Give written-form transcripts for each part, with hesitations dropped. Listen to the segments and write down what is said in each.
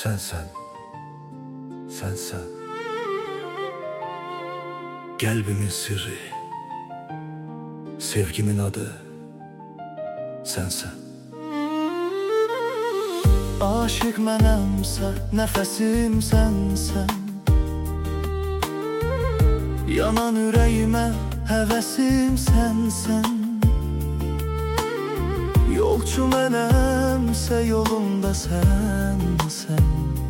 Sen sen, sen sen, kalbimin sirri, sevgimin adı, sen sen. Aşık mənəmsə, nəfəsim sənsən. Yanan ürəyimə həvəsim sənsən. Yolçu mənəmsə, yolumda sənsən.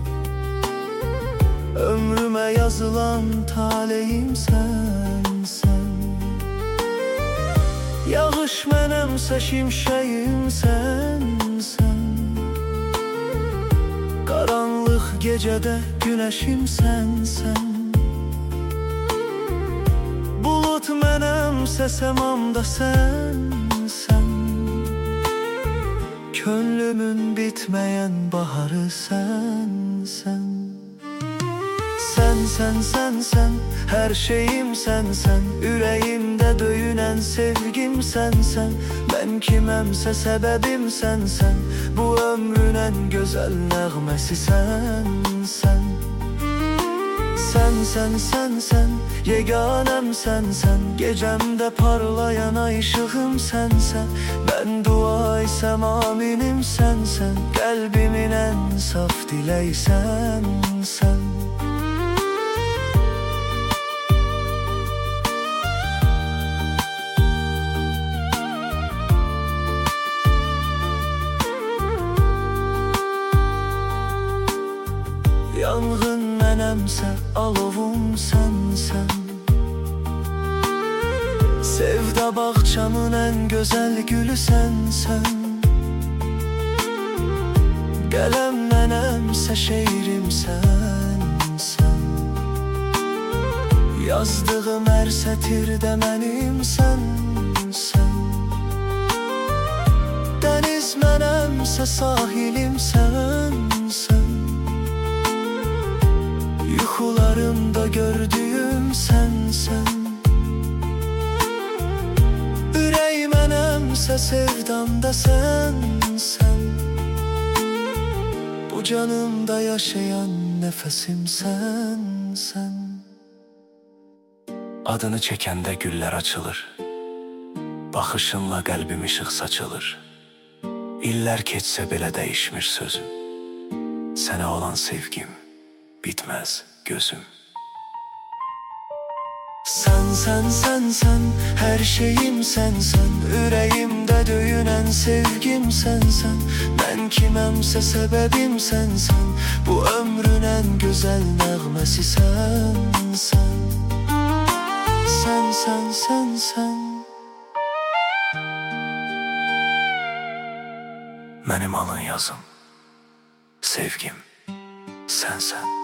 Ömrümə yazılan taleyim sənsən. Yağış mənəmsə, şimşəyim sənsən. Qaranlıq gecədə günəşim sənsən. Bulut mənəmsə, səmamda sənsən. Könlümün bitməyən baharı sənsən. Sənsən, sənsən, hər şeyim sənsən. Ürəyimdə döyünən sevgim sənsən. Mən kiməmsə səbəbim sənsən. Bu ömrün ən gözəl nəğməsi sənsən. Sənsən, sənsən, yeganəm sənsən. Gecəmdə parlayan ay işığım sənsən. Mən dua isəm aminim sənsən. Qəlbimin ən saf diləyi sənsən. Yanğın mənəmsə, alovum sənsən. Sevda bağçamın ən gözəl gülü sənsən. Qələm mənəmsə, şeirim sənsən. Yazdığım hər sətirdə mənim sənsən. Dəniz mənəmsə, sahilim sənsən. Yuxularımda gördüyüm sənsən. Ürək mənəmsə, sevdamda sənsən. Bu canımda yaşayan nəfəsim sənsən. Adını çəkəndə güllər açılır, baxışınla qəlbim işıq saçılır. İllər keçsə belə dəyişmir sözüm. Sənə olan sevgim bitməz gözüm. Sənsən, sənsən, hər şeyim sənsən. Ürəyimdə döyünən sevgim sənsən. Mən kiməmsə səbəbim sənsən. Bu ömrün ən gözəl nəğməsi sənsən. Sənsən, sənsən. Mənim alın yazım, sevgim sənsən.